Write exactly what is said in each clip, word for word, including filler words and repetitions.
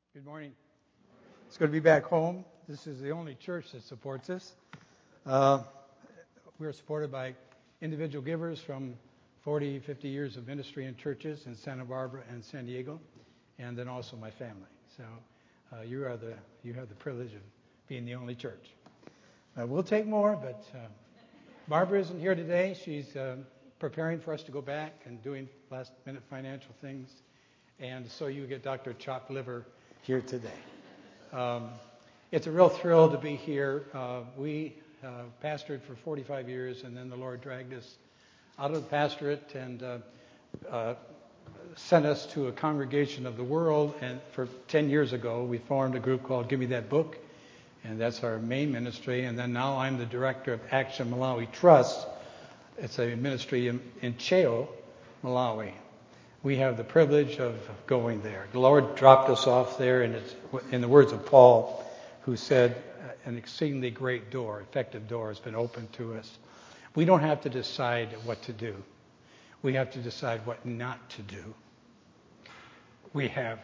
Good morning. It's good to be back home. This is the only church that supports us. Uh, we're supported by individual givers from forty, fifty years of ministry in churches in Santa Barbara and San Diego, and then also my family. So uh, you are the you have the privilege of being the only church. Uh, we'll take more, but uh, Barbara isn't here today. She's uh, preparing for us to go back and doing last-minute financial things, and so you get Doctor Chopped Liver here today. Um, it's a real thrill to be here. Uh, we uh, pastored for forty-five years, and then the Lord dragged us out of the pastorate and uh, uh, sent us to a congregation of the world. And for ten years ago, we formed a group called Give Me That Book, and that's our main ministry. And then now I'm the director of Action Malawi Trust. It's a ministry in, in Cheo, Malawi. We have the privilege of going there. The Lord dropped us off there, and it's, in the words of Paul, who said, an exceedingly great door, effective door has been opened to us. We don't have to decide what to do. We have to decide what not to do. We have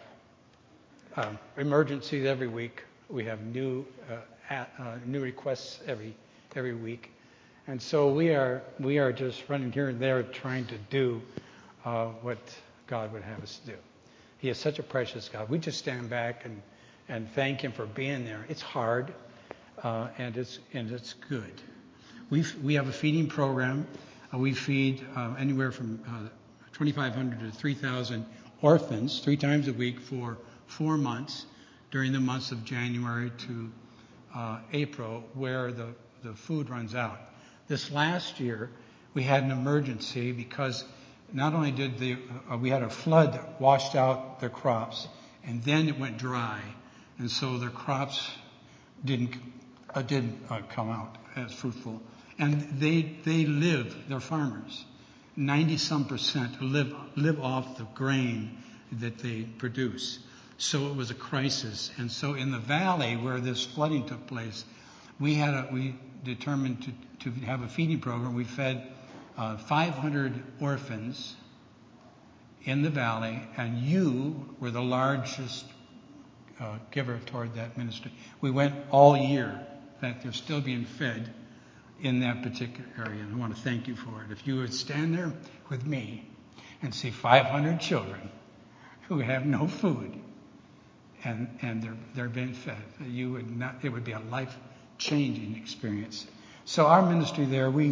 um, emergencies every week. We have new uh, at, uh, new requests every every week, and so we are we are just running here and there trying to do uh, what God would have us do. He is such a precious God. We just stand back and, and thank Him for being there. It's hard, uh, and it's and it's good. We we have a feeding program. Uh, we feed uh, anywhere from uh, twenty-five hundred to three thousand orphans three times a week for four months during the months of January to uh, April, where the, the food runs out. This last year, we had an emergency because not only did the uh, we had a flood that washed out their crops, and then it went dry, and so their crops didn't uh, didn't uh, come out as fruitful. And they they live, they're farmers. ninety some percent live live off the grain that they produce. So it was a crisis. And so in the valley where this flooding took place, we had a, we determined to, to have a feeding program. We fed uh, five hundred orphans in the valley, and you were the largest uh, giver toward that ministry. We went all year. In fact, they're still being fed in that particular area, and I want to thank you for it. If you would stand there with me and see five hundred children who have no food, and and they're they're being fed, you would not. It would be a life-changing experience. So our ministry there, we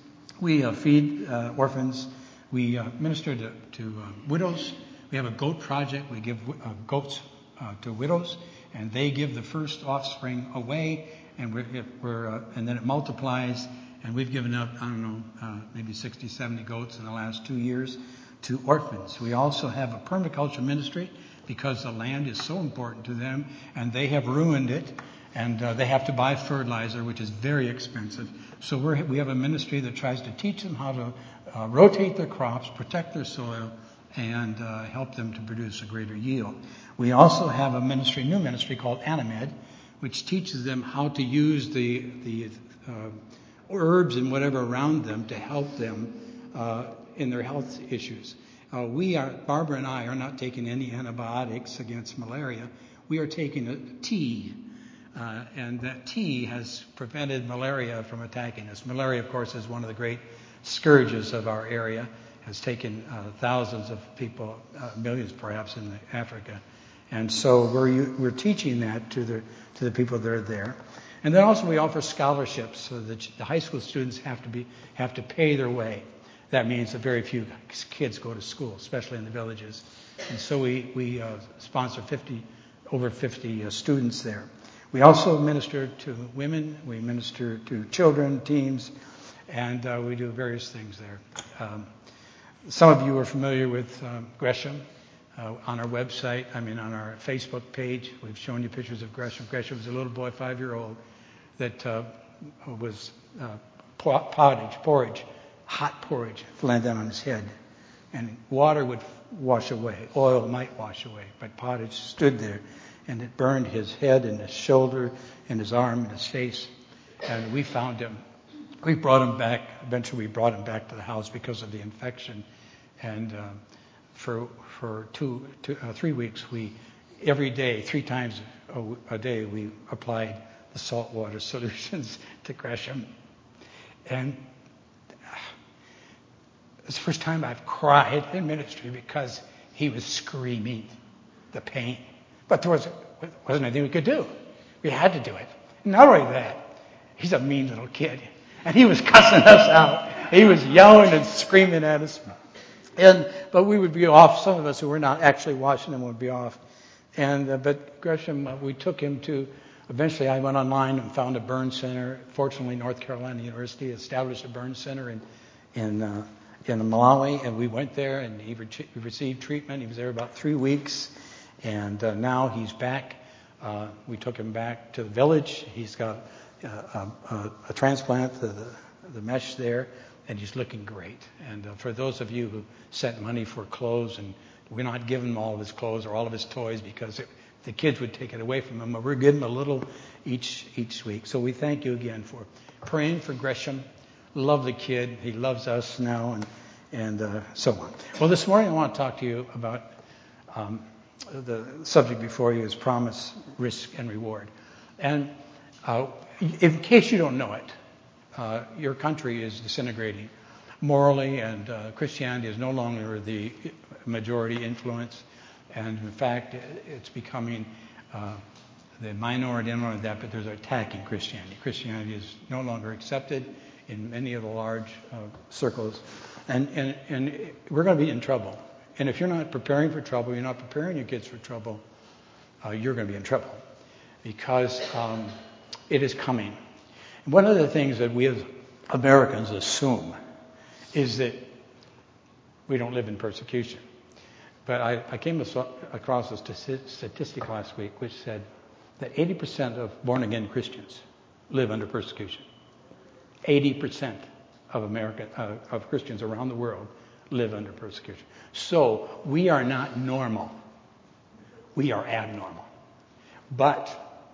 we uh, feed uh, orphans, we uh, minister to, to uh, widows. We have a goat project. We give uh, goats uh, to widows, and they give the first offspring away. And we're, we're uh, and then it multiplies, and we've given up, I don't know, uh, maybe sixty, seventy goats in the last two years to orphans. We also have a permaculture ministry because the land is so important to them, and they have ruined it, and uh, they have to buy fertilizer, which is very expensive. So we're, we have a ministry that tries to teach them how to uh, rotate their crops, protect their soil, and uh, help them to produce a greater yield. We also have a ministry, new ministry called Animed, which teaches them how to use the the uh, herbs and whatever around them to help them uh, in their health issues. Uh, we are, Barbara and I are not taking any antibiotics against malaria. We are taking a tea, uh, and that tea has prevented malaria from attacking us. Malaria, of course, is one of the great scourges of our area, has taken uh, thousands of people, uh, millions perhaps, in Africa. And so we're we're teaching that to the to the people that are there, and then also we offer scholarships so that the high school students have to be have to pay their way. That means that very few kids go to school, especially in the villages, and so we we uh, sponsor fifty over fifty uh, students there. We also minister to women, we minister to children, teens, and uh, we do various things there. Um, some of you are familiar with um, Gresham. Uh, on our website, I mean on our Facebook page, we've shown you pictures of Gresham. Gresham was a little boy, five-year-old, that uh, was uh, pottage, porridge, hot porridge landed on his head. And water would wash away, oil might wash away, but pottage stood there, and it burned his head and his shoulder and his arm and his face. And we found him. We brought him back. Eventually we brought him back to the house because of the infection. And uh, for for two, two uh, three weeks we every day, three times a, a day, we applied the saltwater solutions to Gresham. And it's the first time I've cried in ministry because he was screaming the pain. But there was, wasn't anything we could do. We had to do it. Not only that, he's a mean little kid. And he was cussing us out. He was yelling and screaming at us. And but we would be off. Some of us who were not actually watching him would be off. And uh, but Gresham, uh, we took him to. Eventually, I went online and found a burn center. Fortunately, North Carolina University established a burn center in in uh, in Malawi, and we went there, and he re- received treatment. He was there about three weeks, and uh, now he's back. Uh, we took him back to the village. He's got uh, a, a transplant, the, the, the mesh there, and he's looking great. And uh, for those of you who sent money for clothes, and we're not giving him all of his clothes or all of his toys because it, the kids would take it away from him, but we're giving him a little each each week. So we thank you again for praying for Gresham. Love the kid. He loves us now, and and uh, so on. Well, this morning I want to talk to you about um, the subject before you is promise, risk, and reward. And uh, in case you don't know it, uh, your country is disintegrating morally, and uh, Christianity is no longer the majority influence. And in fact, it's becoming uh, the minority, and not only that, but there's an attack in Christianity. Christianity is no longer accepted in many of the large uh, circles. And, and, and we're going to be in trouble. And if you're not preparing for trouble, you're not preparing your kids for trouble, uh, you're going to be in trouble. Because um, it is coming. And one of the things that we as Americans assume is that we don't live in persecution. But I, I came across a statistic last week which said that eighty percent of born-again Christians live under persecution. eighty percent of American uh, of Christians around the world live under persecution. So we are not normal. We are abnormal. But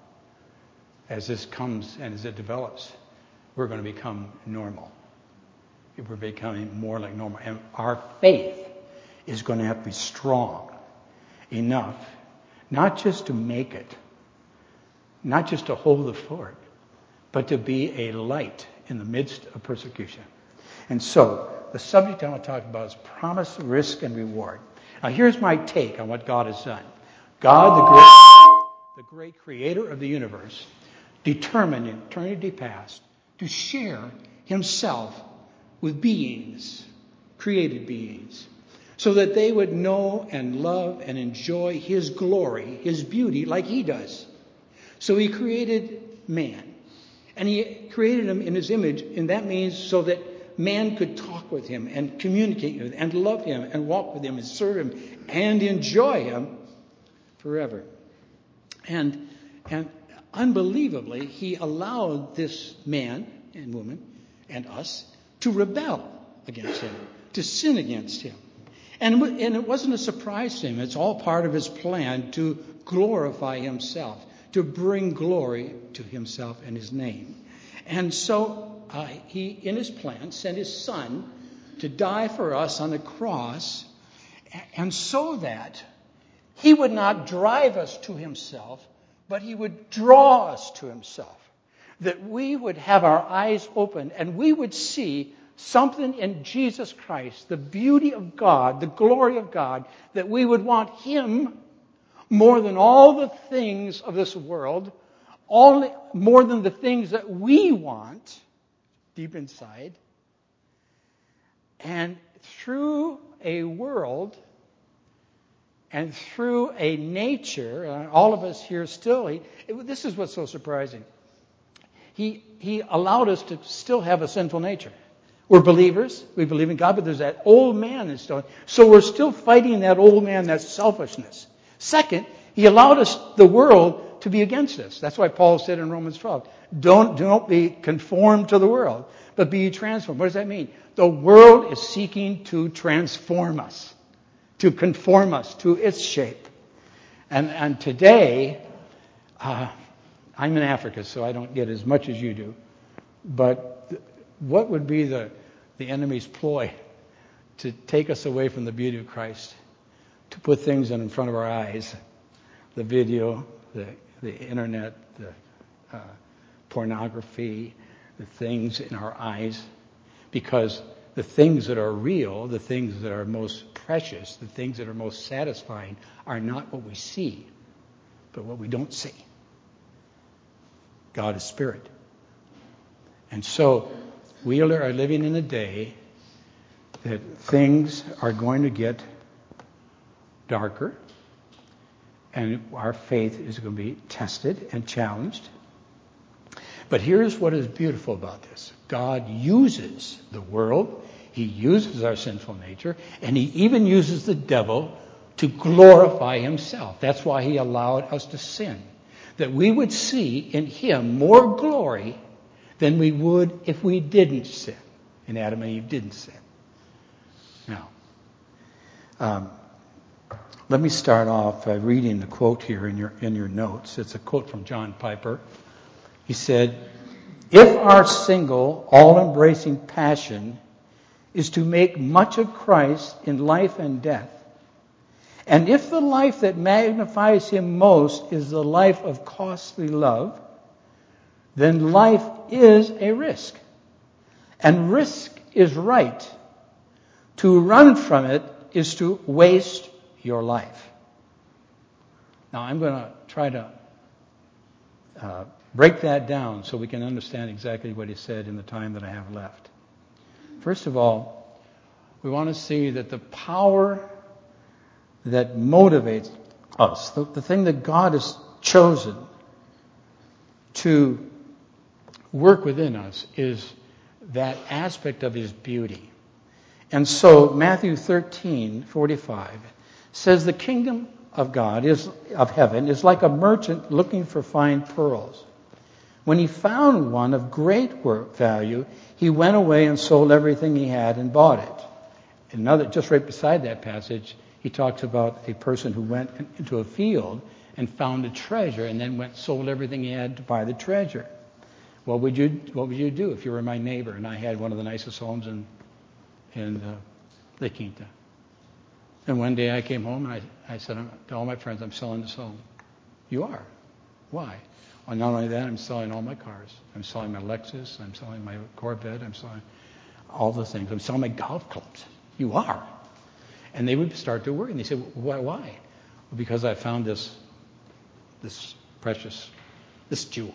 as this comes and as it develops, we're going to become normal. We're becoming more like normal. And our faith is going to have to be strong enough, not just to make it, not just to hold the fort, but to be a light in the midst of persecution. And so, the subject I want to talk about is promise, risk, and reward. Now, here's my take on what God has done. God, the great, the great creator of the universe, determined in eternity past to share himself with beings, created beings, so that they would know and love and enjoy his glory, his beauty, like he does. So he created man. And he created him in his image, and that means so that man could talk with him and communicate with him and love him and walk with him and serve him and enjoy him forever. And, and unbelievably, he allowed this man and woman and us to rebel against him, to sin against him. And, and it wasn't a surprise to him. It's all part of his plan to glorify himself, to bring glory to himself and his name. And so uh, he, in his plan, sent his son to die for us on the cross, and so that he would not drive us to himself, but he would draw us to himself. That we would have our eyes open and we would see something in Jesus Christ, the beauty of God, the glory of God, that we would want him more than all the things of this world, all, more than the things that we want deep inside. And through a world and through a nature, uh, all of us here still, he, it, this is what's so surprising. He, he allowed us to still have a sinful nature. We're believers. We believe in God, but there's that old man that's still. So we're still fighting that old man, that selfishness. Second, he allowed us, the world, to be against us. That's why Paul said in Romans twelve, don't, don't be conformed to the world, but be transformed. What does that mean? The world is seeking to transform us, to conform us to its shape. And, and today, uh, I'm in Africa, so I don't get as much as you do. But th- what would be the, the enemy's ploy? To take us away from the beauty of Christ, to put things in front of our eyes the video, the, the internet, the uh, pornography, the things in our eyes, because the things that are real, the things that are most precious, the things that are most satisfying are not what we see, but what we don't see. God is spirit. And so we are living in a day that things are going to get darker, and our faith is going to be tested and challenged. But here's what is beautiful about this. God uses the world, he uses our sinful nature, and he even uses the devil to glorify himself. That's why he allowed us to sin, that we would see in him more glory than we would if we didn't sin. And Adam and Eve didn't sin. Now, um, let me start off by reading the quote here in your in your notes. It's a quote from John Piper. He said, "If our single, all-embracing passion is to make much of Christ in life and death, and if the life that magnifies him most is the life of costly love, then life is a risk. And risk is right. To run from it is to waste your life." Now, I'm going to try to uh, break that down so we can understand exactly what he said in the time that I have left. First of all, we want to see that the power that motivates us, the, the thing that God has chosen to work within us, is that aspect of his beauty. And so Matthew thirteen forty-five says, "The kingdom of God is of heaven is like a merchant looking for fine pearls. When he found one of great value, he went away and sold everything he had and bought it." Another, just right beside that passage, he talks about a person who went into a field and found a treasure and then went sold everything he had to buy the treasure. What would you What would you do if you were my neighbor and I had one of the nicest homes in in uh, La Quinta? And one day I came home and I, I said to all my friends, "I'm selling this home." "You are? Why?" "Well, not only that, I'm selling all my cars. I'm selling my Lexus. I'm selling my Corvette. I'm selling all the things. I'm selling my golf clubs." "You are?" And they would start to worry. And they said, "Why? Why?" "Well, because I found this, this precious, this jewel."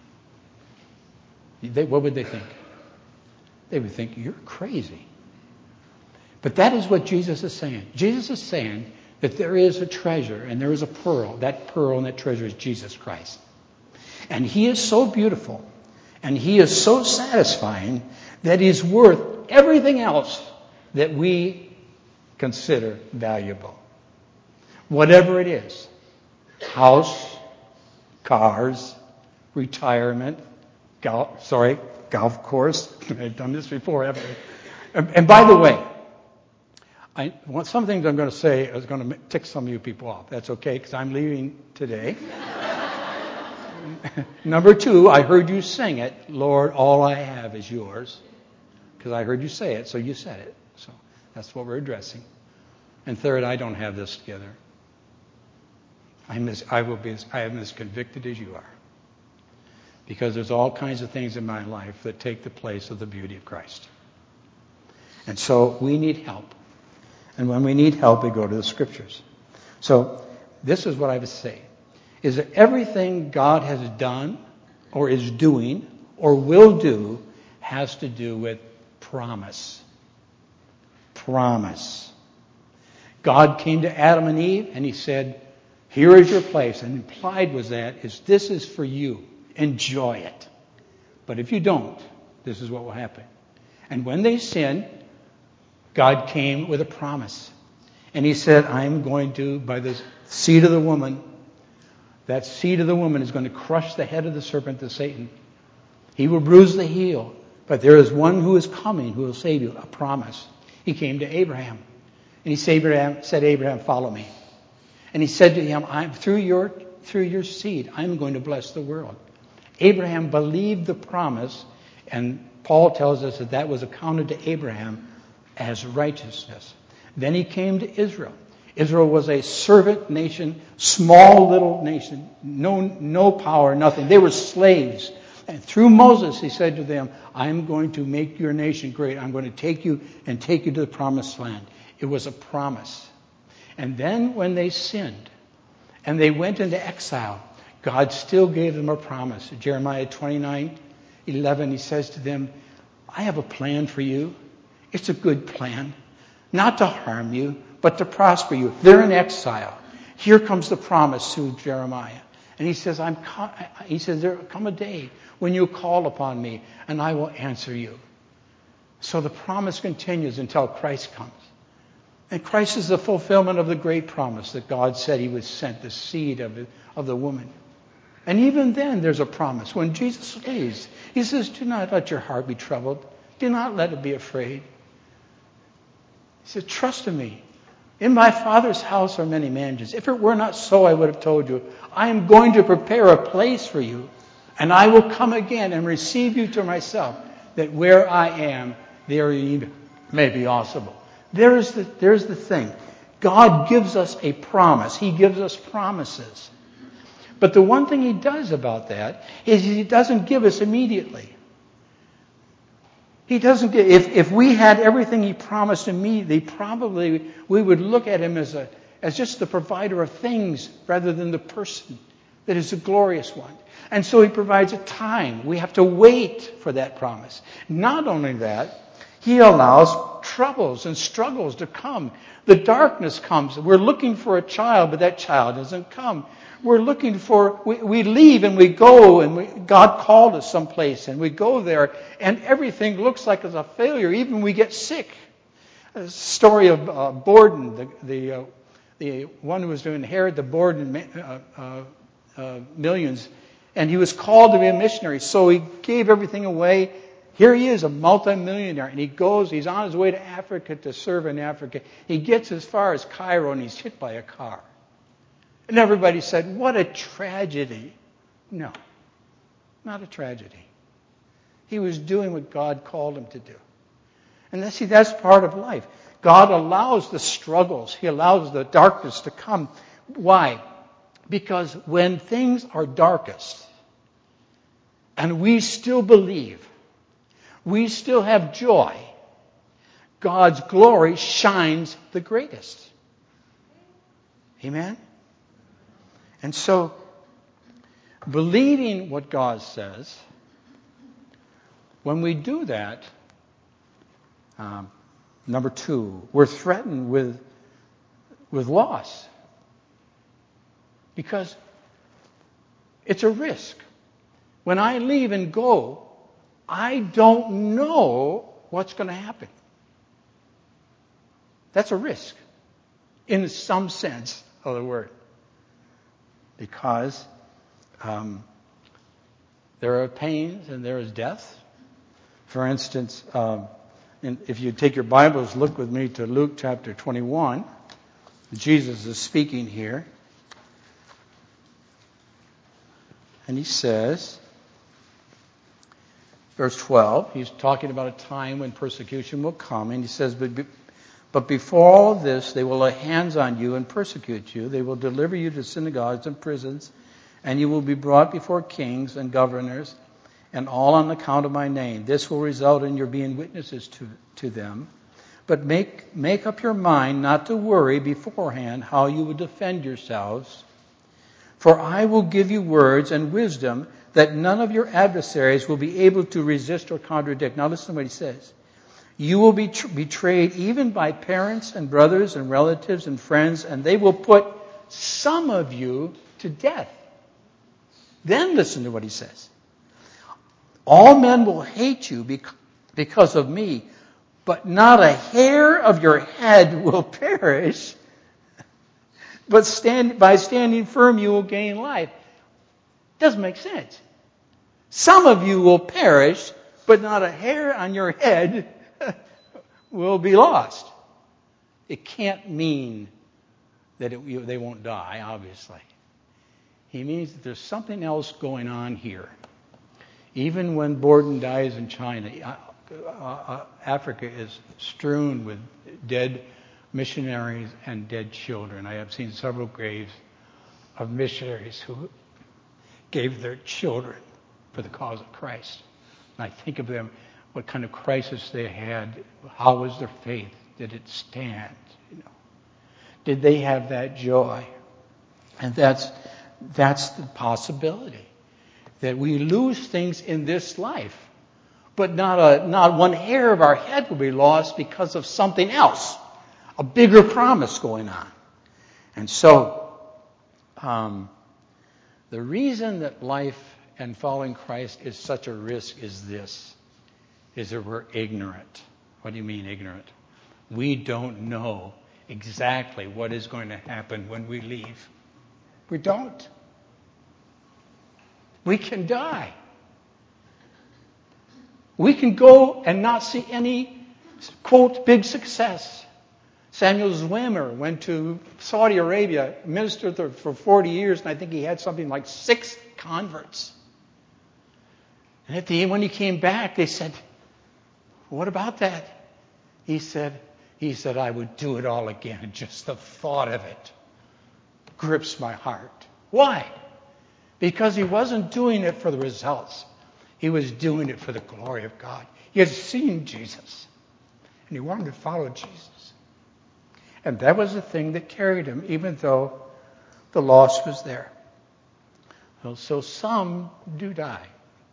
They, what would they think? They would think, "You're crazy." But that is what Jesus is saying. Jesus is saying that there is a treasure and there is a pearl. That pearl and that treasure is Jesus Christ. And he is so beautiful and he is so satisfying that he's worth everything else that we consider valuable. Whatever it is. House, cars, retirement, golf, sorry, golf course. I've done this before, haven't I? And, and by the way, I, well, some things I'm going to say is going to tick some of you people off. That's okay, because I'm leaving today. Number two, I heard you sing it, "Lord, all I have is yours." Because I heard you say it, so you said it. So that's what we're addressing. And third, I don't have this together. I'm as, I will be as, I am as convicted as you are. Because there's all kinds of things in my life that take the place of the beauty of Christ. And so we need help. And when we need help, we go to the Scriptures. So this is what I would say, is that everything God has done or is doing or will do has to do with promise. Promise. God came to Adam and Eve and he said, "Here is your place." And implied was that is this is for you. Enjoy it. But if you don't, this is what will happen. And when they sinned, God came with a promise. And he said, "I'm going to, by the seed of the woman, that seed of the woman is going to crush the head of the serpent, the Satan. He will bruise the heel. But there is one who is coming who will save you." A promise. He came to Abraham. And he said, Abraham, said, "Abraham, follow me." And he said to him, I'm, through your through your seed, I'm going to bless the world. Abraham believed the promise. And Paul tells us that that was accounted to Abraham as righteousness. Then he came to Israel. Israel was a servant nation, small little nation, no, no power, nothing. They were slaves. And through Moses, he said to them, I'm going to make your nation great. I'm going to take you and take you to the promised land. It was a promise. And then when they sinned and they went into exile, God still gave them a promise. Jeremiah twenty-nine eleven, he says to them, I have a plan for you. It's a good plan. Not to harm you, but to prosper you. They're in exile. Here comes the promise through Jeremiah. And he says, I'm, he says, there will come a day when you call upon me and I will answer you. So the promise continues until Christ comes. And Christ is the fulfillment of the great promise that God said he would send the seed of, the, of the woman. And even then there's a promise. When Jesus leaves, he says, do not let your heart be troubled. Do not let it be afraid. He said, trust in me. In my Father's house are many mansions. If it were not so, I would have told you. I am going to prepare a place for you, and I will come again and receive you to myself, that where I am, there ye may be also. There's the, there's the thing. God gives us a promise. He gives us promises. But the one thing he does about that is he doesn't give us immediately. He doesn't get, if, if we had everything he promised immediately, probably we would look at him as a as just the provider of things rather than the person that is a glorious one. And so he provides a time. We have to wait for that promise. Not only that, he allows troubles and struggles to come. The darkness comes. We're looking for a child, but that child doesn't come. We're looking for, we, we leave and we go, and we, God called us someplace, and we go there, and everything looks like it's a failure. Even we get sick. A story of uh, Borden, the the, uh, the one who was to inherit the Borden uh, uh, uh, millions, and he was called to be a missionary, so he gave everything away. Here he is, a multimillionaire, and he goes, he's on his way to Africa to serve in Africa. He gets as far as Cairo, and he's hit by a car. And everybody said, what a tragedy. No, not a tragedy. He was doing what God called him to do. And see, that's part of life. God allows the struggles. He allows the darkness to come. Why? Because when things are darkest, and we still believe, we still have joy, God's glory shines the greatest. Amen? And so, believing what God says, when we do that, um, number two, we're threatened with, with loss. Because it's a risk. When I leave and go, I don't know what's going to happen. That's a risk, in some sense of the word. Because um, there are pains and there is death. For instance, um, in, if you take your Bibles, look with me to Luke chapter twenty-one. Jesus is speaking here. And he says, verse twelve, he's talking about a time when persecution will come. And he says, but, be, but before all this, they will lay hands on you and persecute you. They will deliver you to synagogues and prisons, and you will be brought before kings and governors, and all on account of my name. This will result in your being witnesses to, to them. But make, make up your mind not to worry beforehand how you will defend yourselves. For I will give you words and wisdom that none of your adversaries will be able to resist or contradict. Now listen to what he says. You will be tr- betrayed even by parents and brothers and relatives and friends, and they will put some of you to death. Then listen to what he says. All men will hate you bec- because of me, but not a hair of your head will perish. But stand, by standing firm, you will gain life. Doesn't make sense. Some of you will perish, but not a hair on your head will be lost. It can't mean that it, you, they won't die, obviously. He means that there's something else going on here. Even when Borden dies in China, uh, uh, Africa is strewn with dead missionaries and dead children. I have seen several graves of missionaries who gave their children for the cause of Christ. And I think of them, what kind of crisis they had. How was their faith? Did it stand? You know, did they have that joy? And that's that's the possibility, that we lose things in this life, but not a not one hair of our head will be lost because of something else, a bigger promise going on. And so, um, the reason that life and following Christ is such a risk is this, is that we're ignorant. What do you mean ignorant? We don't know exactly what is going to happen when we leave. We don't. We can die. We can go and not see any, quote, big success. Samuel Zwimmer went to Saudi Arabia, ministered there for forty years, and I think he had something like six converts. And at the end, when he came back, they said, "What about that?" He said, he said, "I would do it all again. Just the thought of it grips my heart." Why? Because he wasn't doing it for the results. He was doing it for the glory of God. He had seen Jesus, and he wanted to follow Jesus. And that was the thing that carried him, even though the loss was there. Well, so some do die.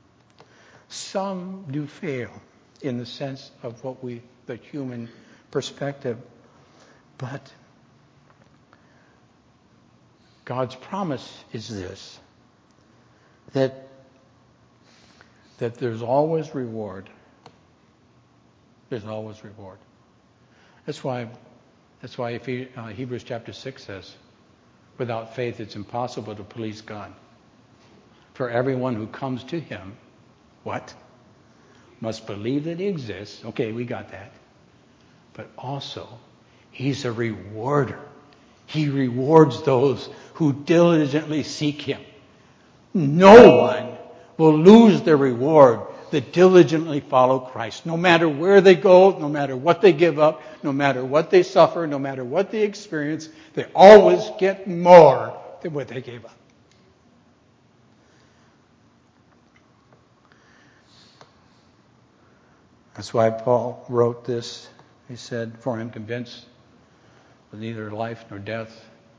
Some do fail in the sense of what we, the human perspective. But God's promise is this, that, that there's always reward. There's always reward. That's why That's why if he, uh, Hebrews chapter six says, without faith it's impossible to please God. For everyone who comes to him, what? Must believe that he exists. Okay, we got that. But also, he's a rewarder. He rewards those who diligently seek him. No one will lose their reward that diligently follow Christ. No matter where they go, no matter what they give up, no matter what they suffer, no matter what they experience, they always get more than what they gave up. That's why Paul wrote this. He said, "For I am convinced that neither life nor death,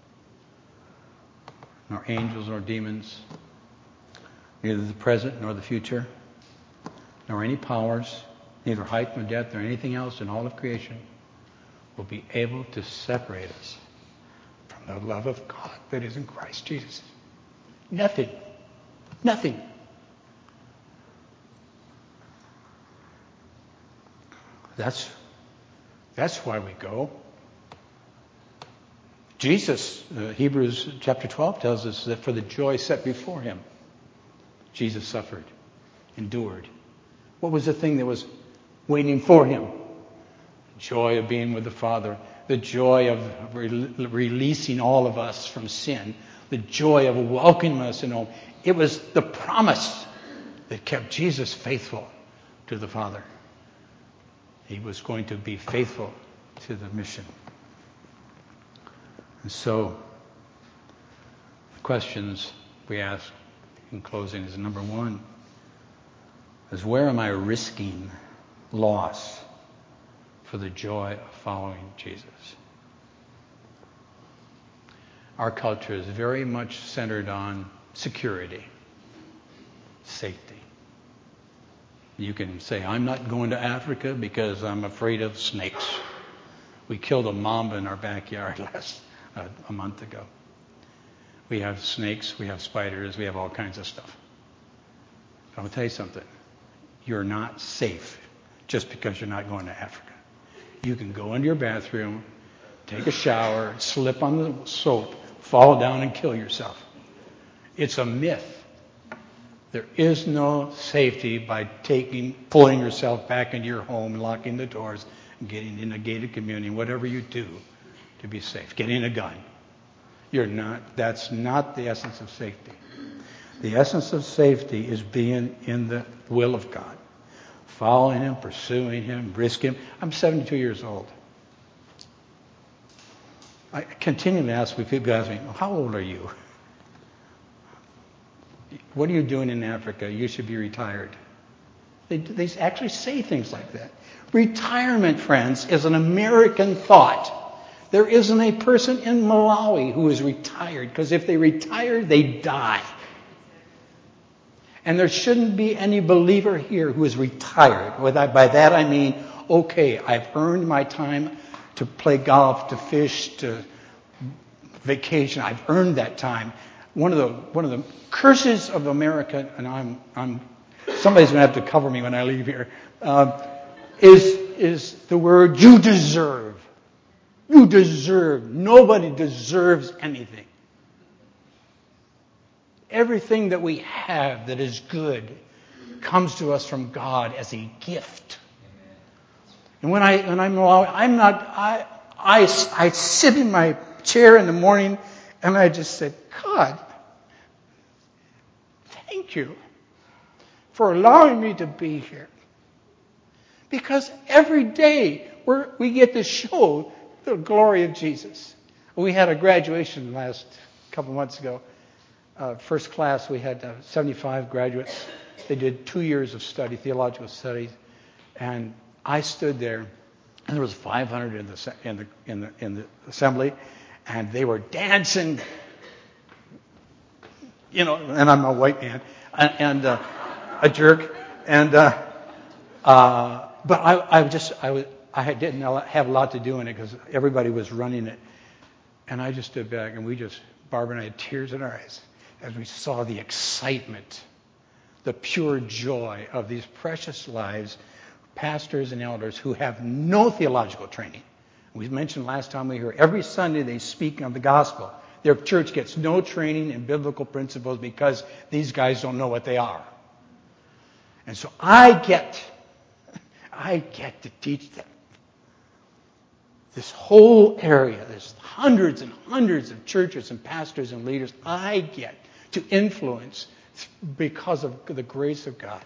nor angels nor demons, neither the present nor the future, nor any powers, neither height nor depth nor anything else in all of creation will be able to separate us from the love of God that is in Christ Jesus." Nothing. Nothing. That's, that's why we go. Jesus, uh, Hebrews chapter twelve tells us that for the joy set before him, Jesus suffered, endured. What was the thing that was waiting for him? The joy of being with the Father. The joy of re- releasing all of us from sin. The joy of welcoming us in home. It was the promise that kept Jesus faithful to the Father. He was going to be faithful to the mission. And so, the questions we ask in closing is, number one, is where am I risking loss for the joy of following Jesus? Our culture is very much centered on security, safety. You can say, "I'm not going to Africa because I'm afraid of snakes." We killed a mamba in our backyard last uh, a month ago. We have snakes, we have spiders, we have all kinds of stuff. But I'll tell you something. You're not safe just because you're not going to Africa. You can go into your bathroom, take a shower, slip on the soap, fall down and kill yourself. It's a myth. There is no safety by taking, pulling yourself back into your home, locking the doors, and getting in a gated community, whatever you do to be safe. Getting a gun. You're not, that's not the essence of safety. The essence of safety is being in the will of God. Following him, pursuing him, risking him. I'm seventy-two years old. I continually ask when people ask me, how old are you? What are you doing in Africa? You should be retired. They, they actually say things like that. Retirement, friends, is an American thought. There isn't a person in Malawi who is retired, because if they retire, they die. And there shouldn't be any believer here who is retired. By that I mean, okay, I've earned my time to play golf, to fish, to vacation. I've earned that time. One of the one of the curses of America, and I'm I'm somebody's going to have to cover me when I leave here, uh, is is the word you deserve. You deserve. Nobody deserves anything. Everything that we have that is good comes to us from God as a gift. And when I when I'm I'm not I I I sit in my chair in the morning and I just said, God, thank you for allowing me to be here. Because every day we're, we get to show the glory of Jesus. We had a graduation last couple months ago. Uh, first class, we had uh, seventy-five graduates. They did two years of study, theological studies, and I stood there, and there was five hundred in the in the in the in the assembly, and they were dancing. You know, and I'm a white man and, and uh, a jerk, and uh, uh, but I, I just I was I didn't have a lot to do in it because everybody was running it, and I just stood back, and we just Barbara and I had tears in our eyes as we saw the excitement, the pure joy of these precious lives, pastors and elders who have no theological training. We mentioned last time we were here, every Sunday they speak of the gospel. Their church gets no training in biblical principles because these guys don't know what they are. And so I get, I get to teach them. This whole area, there's hundreds and hundreds of churches and pastors and leaders I get to influence because of the grace of God.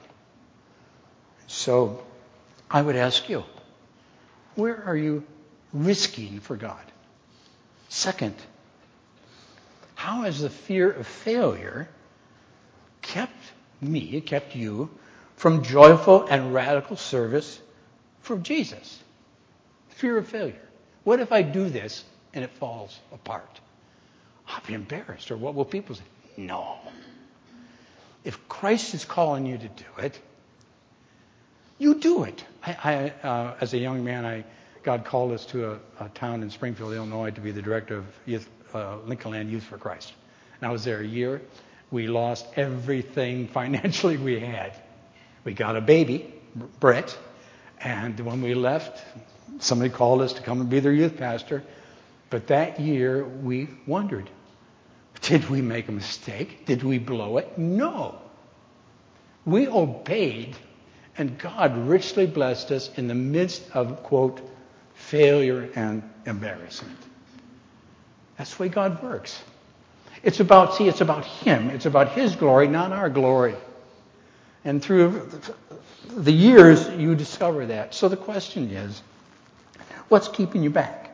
So I would ask you, where are you risking for God? Second, how has the fear of failure kept me, kept you, from joyful and radical service for Jesus? Fear of failure. What if I do this and it falls apart? I'll be embarrassed. Or what will people say? No. If Christ is calling you to do it, you do it. I, I, uh, as a young man, I, God called us to a, a town in Springfield, Illinois, to be the director of youth, uh, Lincoln Land Youth for Christ. And I was there a year. We lost everything financially we had. We got a baby, Brett, and when we left, somebody called us to come and be their youth pastor. But that year, we wondered, did we make a mistake? Did we blow it? No. We obeyed, and God richly blessed us in the midst of, quote, failure and embarrassment. That's the way God works. It's about, see, it's about Him. It's about His glory, not our glory. And through the years, you discover that. So the question is, what's keeping you back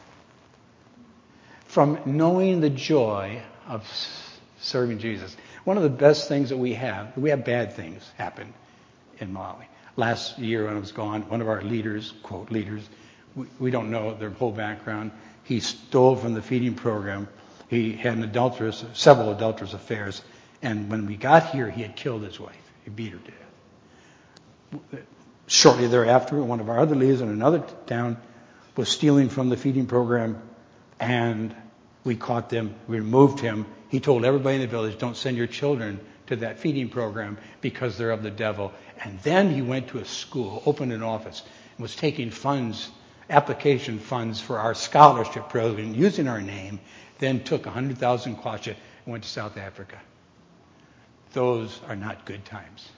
from knowing the joy of serving Jesus? One of the best things that we have, we have bad things happen in Malawi. Last year when I was gone, one of our leaders, quote, leaders, we, we don't know their whole background. He stole from the feeding program. He had an adulterous, several adulterous affairs. And when we got here, he had killed his wife. He beat her to death. Shortly thereafter, one of our other leaders in another town was stealing from the feeding program, and we caught them. We removed him. He told everybody in the village, don't send your children to that feeding program because they're of the devil. And then he went to a school, opened an office, and was taking funds, application funds for our scholarship program, using our name, then took one hundred thousand kwacha and went to South Africa. Those are not good times.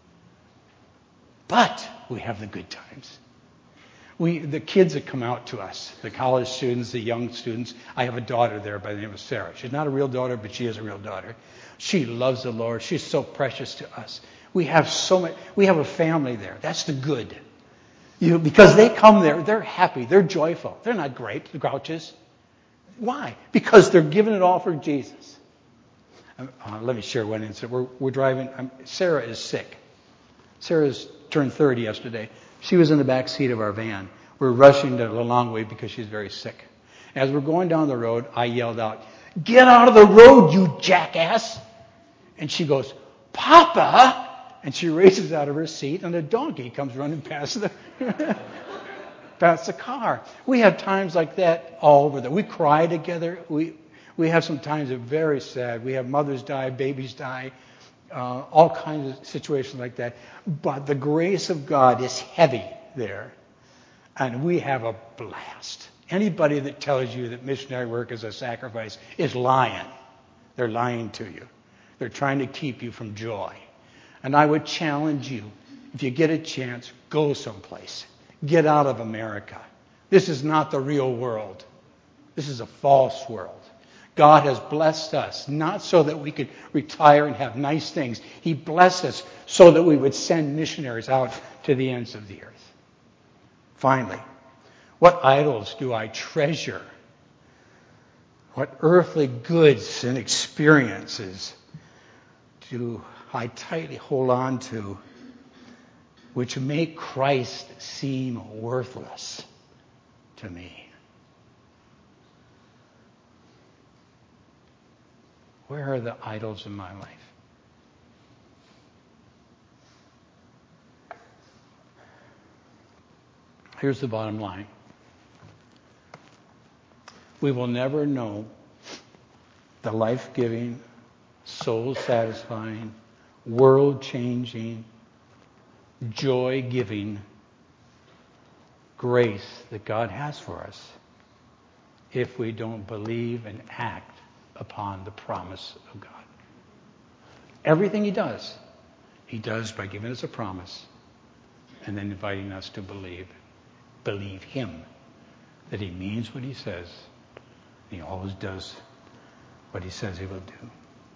But we have the good times. We, the kids that come out to us, the college students, the young students. I have a daughter there by the name of Sarah. She's not a real daughter, but she is a real daughter. She loves the Lord. She's so precious to us. We have so much. We have a family there. That's the good. You know, because they come there, they're happy, they're joyful. They're not great, the grouches. Why? Because they're giving it all for Jesus. Uh, let me share one incident. We're, we're driving. Um, Sarah is sick. Sarah's turned thirty yesterday. She was in the back seat of our van. We're rushing to Lilongwe because she's very sick. As we're going down the road, I yelled out, "Get out of the road, you jackass!" And she goes, "Papa!" And she races out of her seat, and a donkey comes running past the past the car. We have times like that all over. The, we cry together. We we have some times that are very sad. We have mothers die, babies die, uh, all kinds of situations like that. But the grace of God is heavy there, and we have a blast. Anybody that tells you that missionary work is a sacrifice is lying. They're lying to you. They're trying to keep you from joy. And I would challenge you, if you get a chance, go someplace. Get out of America. This is not the real world. This is a false world. God has blessed us, not so that we could retire and have nice things. He blessed us so that we would send missionaries out to the ends of the earth. Finally, what idols do I treasure? What earthly goods and experiences do I tightly hold on to, which make Christ seem worthless to me? Where are the idols in my life? Here's the bottom line. We will never know the life-giving, soul-satisfying, world-changing, joy-giving grace that God has for us if we don't believe and act upon the promise of God. Everything He does, He does by giving us a promise and then inviting us to believe. Believe Him, that He means what He says. He always does what He says He will do.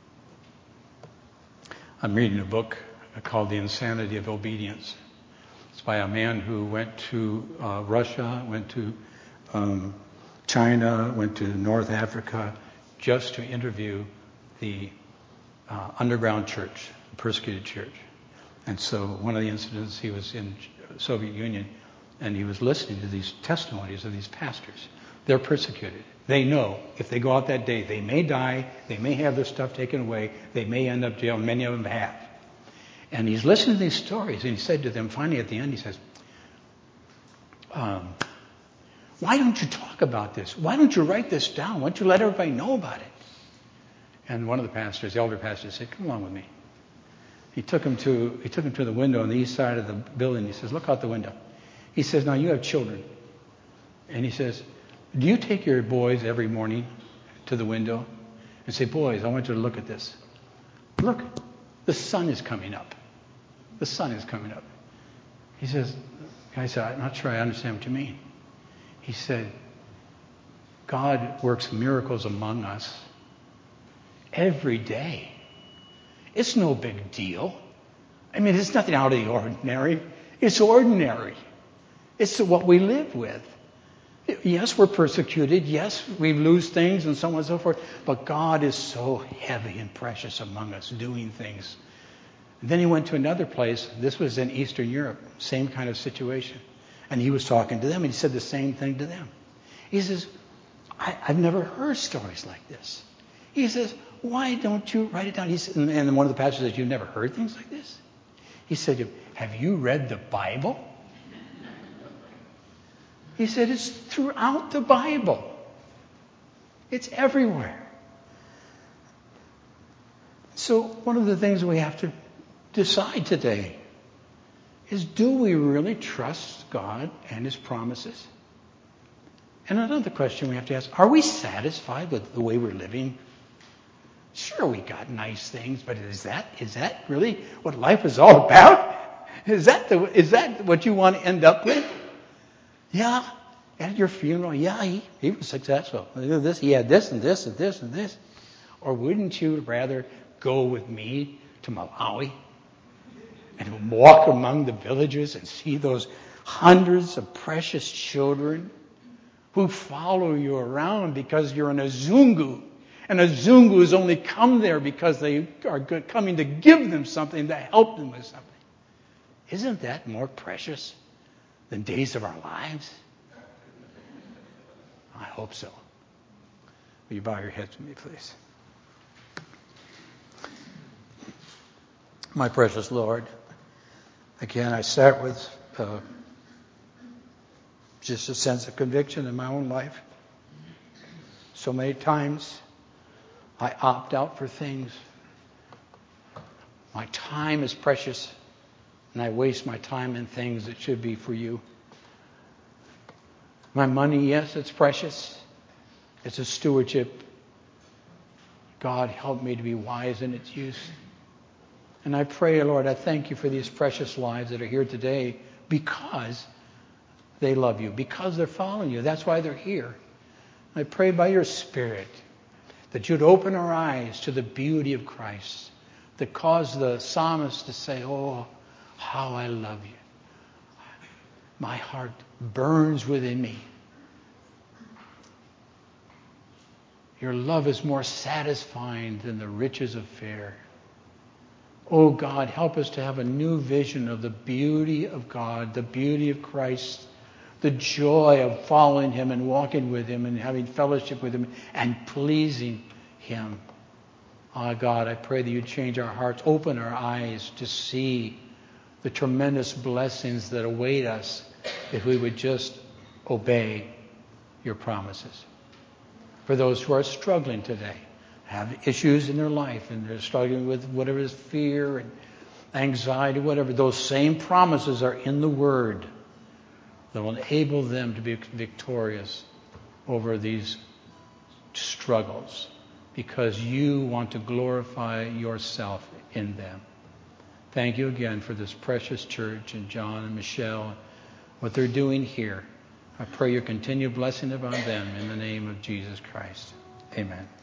I'm reading a book called The Insanity of Obedience. It's by a man who went to uh, Russia, went to um, China, went to North Africa, just to interview the uh, underground church, the persecuted church. And so one of the incidents, he was in the Soviet Union, and he was listening to these testimonies of these pastors. They're persecuted. They know if they go out that day, they may die, they may have their stuff taken away, they may end up jail, many of them have. And he's listening to these stories, and he said to them, finally at the end, he says, um, why don't you talk about this? Why don't you write this down? Why don't you let everybody know about it? And one of the pastors, the elder pastor, said, come along with me. He took him to he took him to the window on the east side of the building. He says, look out the window. He says, now you have children. And he says, do you take your boys every morning to the window and say, boys, I want you to look at this. Look, the sun is coming up. The sun is coming up. He says, I said, I'm not sure I understand what you mean. He said, God works miracles among us every day. It's no big deal. I mean, it's nothing out of the ordinary. It's ordinary. It's what we live with. Yes, we're persecuted. Yes, we lose things and so on and so forth. But God is so heavy and precious among us doing things. And then he went to another place. This was in Eastern Europe. Same kind of situation. And he was talking to them, and he said the same thing to them. He says, I, I've never heard stories like this. He says, why don't you write it down? He said, and then one of the pastors said, you've never heard things like this? He said, have you read the Bible? He said, it's throughout the Bible. It's everywhere. So one of the things we have to decide today is, do we really trust God and His promises? And another question we have to ask, are we satisfied with the way we're living? Sure, we got nice things, but is that is that really what life is all about? Is that the is that what you want to end up with? Yeah, at your funeral, yeah, he, he was successful. This, he had this and this and this and this. Or wouldn't you rather go with me to Malawi and walk among the villages and see those hundreds of precious children who follow you around because you're an Azungu. And Azungus only come there because they are good, coming to give them something, to help them with something. Isn't that more precious than days of our lives? I hope so. Will you bow your heads with me, please? My precious Lord, again, I start with uh, just a sense of conviction in my own life. So many times I opt out for things. My time is precious, and I waste my time in things that should be for you. My money, yes, it's precious. It's a stewardship. God, help me to be wise in its use. And I pray, Lord, I thank you for these precious lives that are here today because they love you, because they're following you. That's why they're here. I pray by your Spirit that you'd open our eyes to the beauty of Christ, that caused the psalmist to say, oh, how I love you. My heart burns within me. Your love is more satisfying than the riches of fare. Oh God, help us to have a new vision of the beauty of God, the beauty of Christ, the joy of following him and walking with him and having fellowship with him and pleasing him. Oh God, I pray that you change our hearts, open our eyes to see the tremendous blessings that await us if we would just obey your promises. For those who are struggling today, have issues in their life, and they're struggling with whatever is fear and anxiety, whatever, those same promises are in the Word that will enable them to be victorious over these struggles because you want to glorify yourself in them. Thank you again for this precious church and John and Michelle, what they're doing here. I pray your continued blessing upon them in the name of Jesus Christ. Amen.